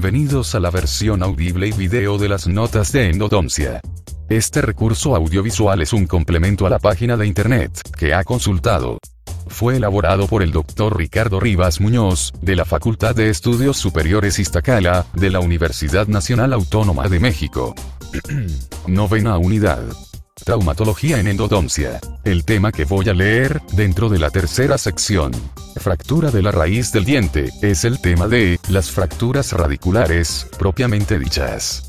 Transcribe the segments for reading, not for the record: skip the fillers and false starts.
Bienvenidos a la versión audible y video de las notas de endodoncia. Este recurso audiovisual es un complemento a la página de internet que ha consultado. Fue elaborado por el Dr. Ricardo Rivas Muñoz, de la Facultad de Estudios Superiores Iztacala, de la Universidad Nacional Autónoma de México. Novena unidad. Traumatología en endodoncia. El tema que voy a leer, dentro de la tercera sección, fractura de la raíz del diente, es el tema de las fracturas radiculares, propiamente dichas.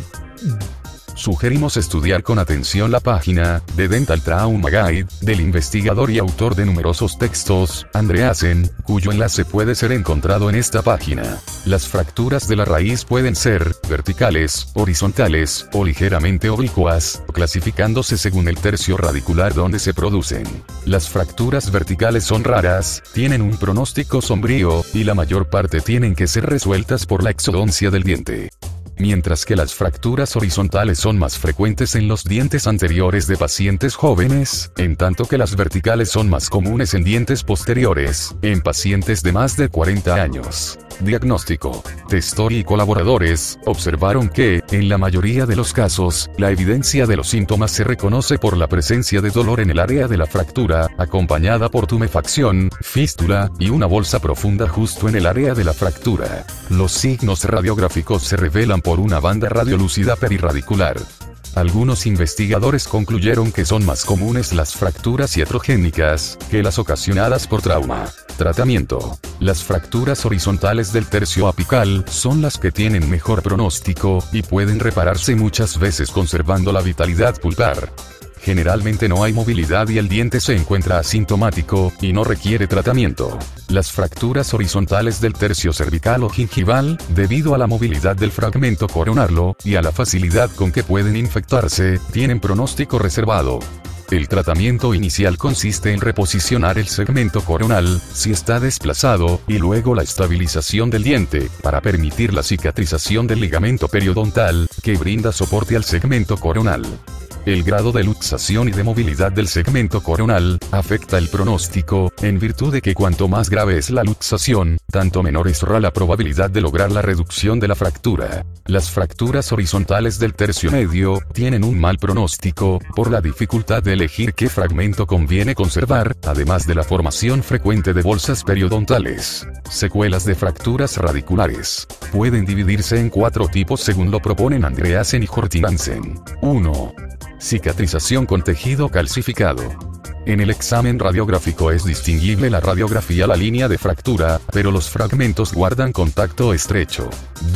Sugerimos estudiar con atención la página de Dental Trauma Guide, del investigador y autor de numerosos textos, Andreasen, cuyo enlace puede ser encontrado en esta página. Las fracturas de la raíz pueden ser verticales, horizontales, o ligeramente oblicuas, clasificándose según el tercio radicular donde se producen. Las fracturas verticales son raras, tienen un pronóstico sombrío, y la mayor parte tienen que ser resueltas por la exodoncia del diente. Mientras que las fracturas horizontales son más frecuentes en los dientes anteriores de pacientes jóvenes, en tanto que las verticales son más comunes en dientes posteriores, en pacientes de más de 40 años. Diagnóstico. Testori y colaboradores observaron que, en la mayoría de los casos, la evidencia de los síntomas se reconoce por la presencia de dolor en el área de la fractura, acompañada por tumefacción, fístula, y una bolsa profunda justo en el área de la fractura. Los signos radiográficos se revelan por una banda radiolúcida perirradicular. Algunos investigadores concluyeron que son más comunes las fracturas iatrogénicas que las ocasionadas por trauma. Tratamiento. Las fracturas horizontales del tercio apical son las que tienen mejor pronóstico y pueden repararse muchas veces conservando la vitalidad pulpar. Generalmente no hay movilidad y el diente se encuentra asintomático y no requiere tratamiento. Las fracturas horizontales del tercio cervical o gingival, debido a la movilidad del fragmento coronarlo y a la facilidad con que pueden infectarse, tienen pronóstico reservado. El tratamiento inicial consiste en reposicionar el segmento coronal, si está desplazado, y luego la estabilización del diente, para permitir la cicatrización del ligamento periodontal, que brinda soporte al segmento coronal. El grado de luxación y de movilidad del segmento coronal afecta el pronóstico, en virtud de que cuanto más grave es la luxación, tanto menor será la probabilidad de lograr la reducción de la fractura. Las fracturas horizontales del tercio medio tienen un mal pronóstico, por la dificultad de elegir qué fragmento conviene conservar, además de la formación frecuente de bolsas periodontales. Secuelas de fracturas radiculares. Pueden dividirse en 4 tipos según lo proponen Andreasen y Hortin-Hansen. 1. Cicatrización con tejido calcificado. En el examen radiográfico es distinguible la radiografía la línea de fractura, pero los fragmentos guardan contacto estrecho.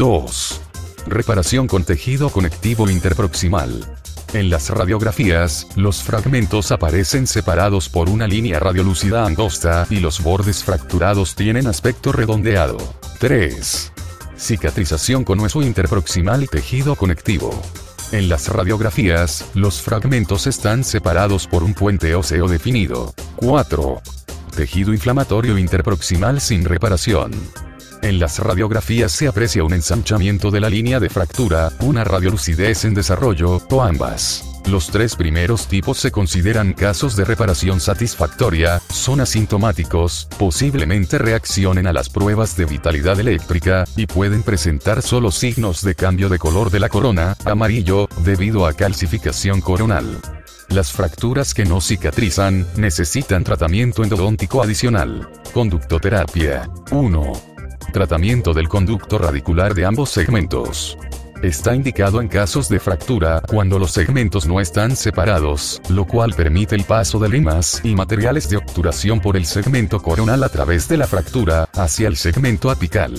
2. Reparación con tejido conectivo interproximal. En las radiografías, los fragmentos aparecen separados por una línea radiolúcida angosta y los bordes fracturados tienen aspecto redondeado. 3. Cicatrización con hueso interproximal y tejido conectivo. En las radiografías, los fragmentos están separados por un puente óseo definido. 4. Tejido inflamatorio interproximal sin reparación. En las radiografías se aprecia un ensanchamiento de la línea de fractura, una radiolucidez en desarrollo, o ambas. Los 3 primeros tipos se consideran casos de reparación satisfactoria, son asintomáticos, posiblemente reaccionen a las pruebas de vitalidad eléctrica, y pueden presentar solo signos de cambio de color de la corona, amarillo, debido a calcificación coronal. Las fracturas que no cicatrizan, necesitan tratamiento endodóntico adicional. Conductoterapia. 1. Tratamiento del conducto radicular de ambos segmentos. Está indicado en casos de fractura cuando los segmentos no están separados, lo cual permite el paso de limas y materiales de obturación por el segmento coronal a través de la fractura hacia el segmento apical.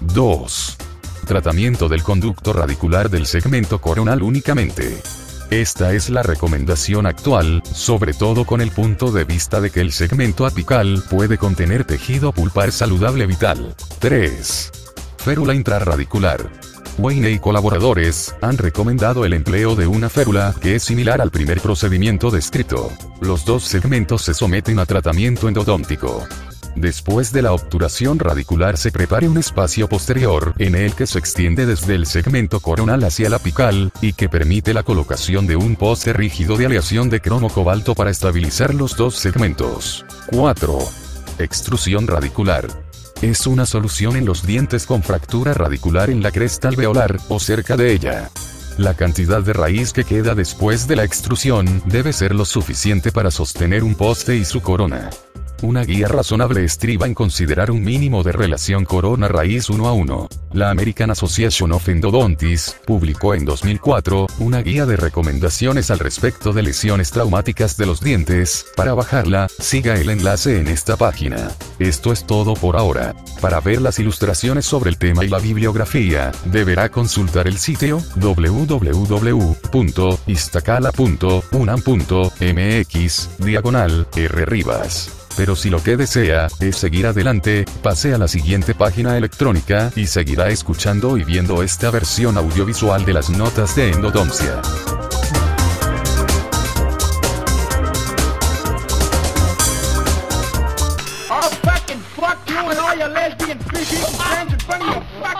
2. Tratamiento del conducto radicular del segmento coronal únicamente. Esta es la recomendación actual, sobre todo con el punto de vista de que el segmento apical puede contener tejido pulpar saludable vital. 3. Férula intrarradicular. Wayne y colaboradores han recomendado el empleo de una férula que es similar al primer procedimiento descrito. Los 2 segmentos se someten a tratamiento endodóntico. Después de la obturación radicular se prepara un espacio posterior en el que se extiende desde el segmento coronal hacia el apical, y que permite la colocación de un poste rígido de aleación de cromo cobalto para estabilizar los 2 segmentos. 4. Extrusión radicular. Es una solución en los dientes con fractura radicular en la cresta alveolar, o cerca de ella. La cantidad de raíz que queda después de la extrusión debe ser lo suficiente para sostener un poste y su corona. Una guía razonable estriba en considerar un mínimo de relación corona-raíz 1:1. La American Association of Endodontists publicó en 2004 una guía de recomendaciones al respecto de lesiones traumáticas de los dientes. Para bajarla, siga el enlace en esta página. Esto es todo por ahora. Para ver las ilustraciones sobre el tema y la bibliografía, deberá consultar el sitio www.iztacala.unam.mx/rribas. Pero si lo que desea es seguir adelante, pase a la siguiente página electrónica y seguirá escuchando y viendo esta versión audiovisual de las notas de endodoncia. I'll fucking fuck you and all your lesbian freaky friends in front of your fucking